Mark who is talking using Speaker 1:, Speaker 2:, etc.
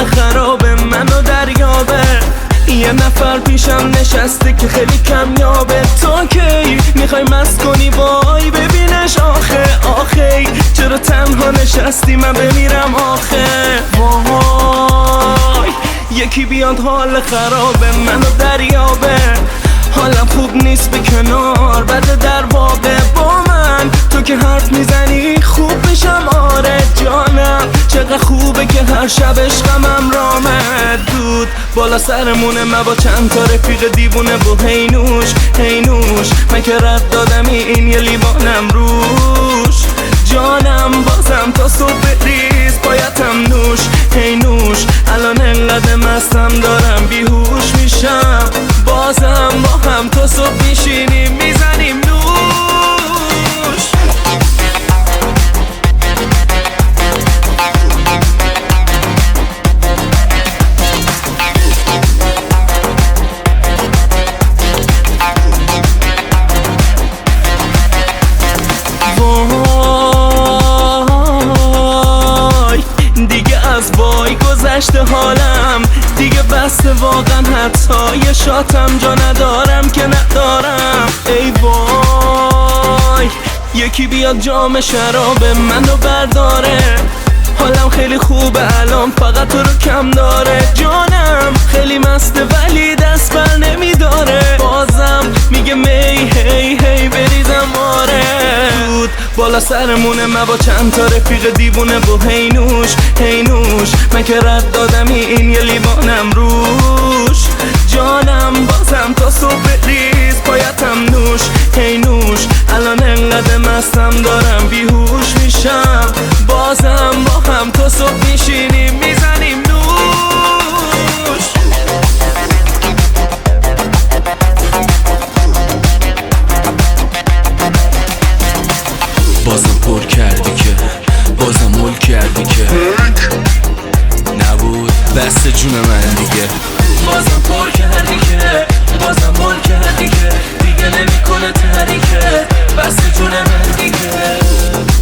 Speaker 1: خرابه منو دریابه. یه نفر پیشم نشسته که خیلی کمیابه. تو کی میخوای مست کنی وای ببینش آخه چرا تنها نشستی من بمیرم آخه. وای یکی بیاد حال خرابه منو دریابه. حالم خوب نیست به کنار بده در بابه. با من تو که حرف میزنی خوب میشم آره جانم. چقدر خوبه که هر شب عشقم رامد دود بالا سرمونه. من با چند تا رفیق دیوونه و هینوش من که رد دادم این یه لیوانم روش. جانم بازم تا صبح بریز بایدم نوش هینوش. الان انقدر مستم دارم بیهوش میشم. بازم با هم تا صبح میشینیم میزنیم نوش. وای گذشته حالم دیگه بسته واقعا. حتی یه شاتم جا ندارم که ندارم. ای وای یکی بیاد جام شراب منو برداره. حالم خیلی خوبه الان فقط تو رو کم داره. جانم خیلی مسته ولی دست بر نمیداره. بازم میگه می هی بریزم آره دود بالا سرمونه. من با چند تا رفیق دیوونه و هینوش من که رد دادم این یه لیوانم روش. جانم بازم تا صبح بریز پایتم نوش هینوش. الان انقدر مستم دارم بیهوش میشم. بازم با هم تا صبح میشینیم میزنیم نوش.
Speaker 2: بازم پر کردی که بازم مول کردی که نبود بسته جون من دیگه.
Speaker 1: بازم پر کردی که بازم مول کردی که دیگه نمیکنه تحریکه بسته جون من دیگه.